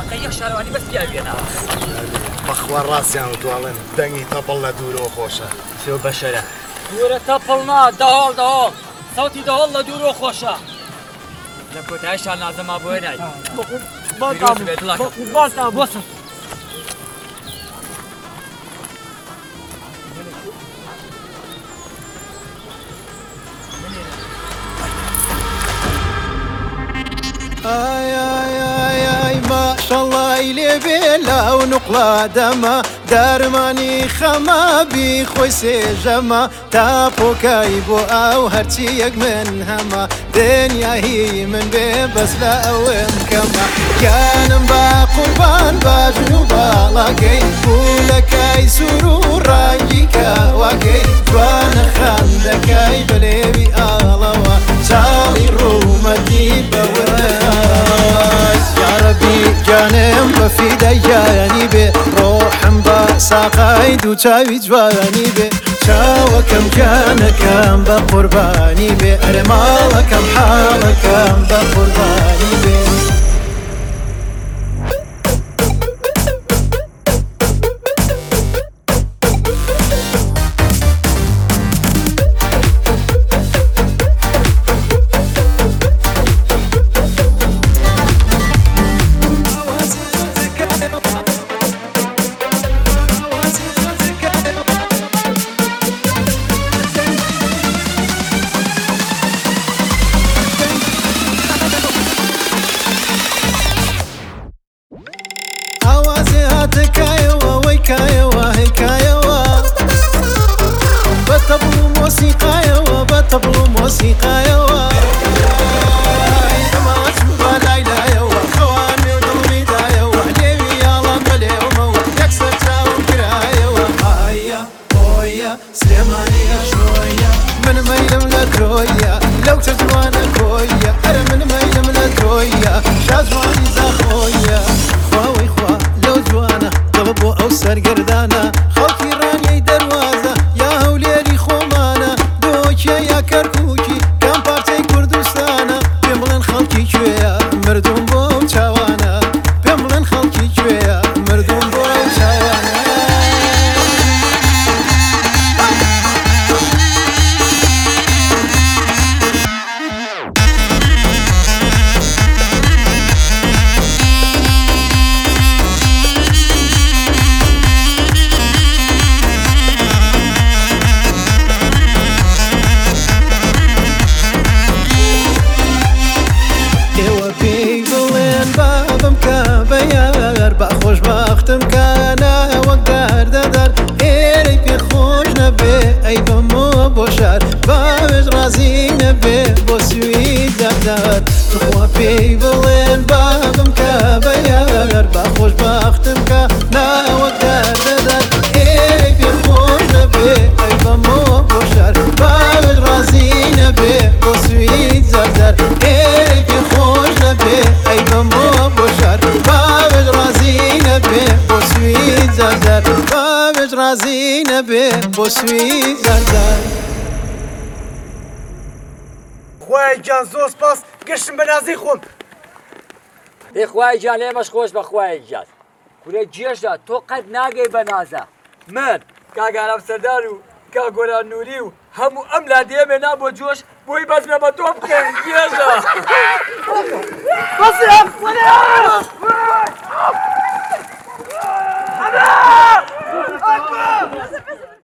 ئەقەیە شارەوانی بەس پیاوێنەوە بەخوا ڕاستیان و دوڵێن دەنگی تەپڵ لە دوورەوە خۆشە سێ بەشەرە دوورە تەپڵنا دەهۆڵ دەهۆڵ سەوتی دەهۆڵ لە دوورەوە خۆشە لە کۆتاییشان نازەما بۆ نای بۆسم آي آي آي آي ما شاء الله إلي بلا ونقلا دما دارماني خما بي خوي سيجما تابو كايبو أو هرتيك من هما دنيا هي من بي بس لا أوم كما كان با قربان باجنوبا لاكي بولكاي سرور رايكا واكي وانا خاندكاي بليبي آلوا سالي رومتي بورنا يا ربي جانم بفيدا جاني بي روحم بساقاي دو تاوي جواني بي شاوكم جانكم بقرباني بي ارمالكم حالكم بقرباني بي طبلو موسيقى يوا ما اسمع لا يوا خواني ودمي دا يوا ليوي يلا بلي ومو يكسر تاو كرا يوا هيا هويا سليمانية شوية من ميلم لكرويا لو تجوانا كويا أنا من ميلم لكرويا شاجواني زاخويا خواوي خوا لو جوانا طلبو أو سر قردانا خلقي راني دروازة يا هوليلي خومانا يا كركوكي كم بارتي كردستانا بملن خلقي شوية مردم بو تشاوانا بملن خلقي شوية مردم بو تشاوانا خوش بختم كانا وقدر ددر إيري في خوش نبي أي بمو بوشار باوش رازي نبي بوسوي ددر تخوى في بلين بابم كبير بخوش بختم كانا وقدر ددر إيري في خوش نبي أي بمو بوشار باوش رازي نبي بوسوي ددر إيري في خوش نبي أي بمو بوشار باوش رازي نبي بوسوي زردر باوش رازي نبي بوسوي زردر خوای جان زۆر سپاس گەشتم بە نازی خۆم لێ خوای گیان لێمەش خۆش بە خوای گیان کورە جێژە تۆ قەت ناگەی بە نازە من کاگارام سەردار و کاگۆران نووری و هەموو ئەم لا دێمێنا بۆ جۆش بۆی بەزمە بە تۆ بکەین جێژە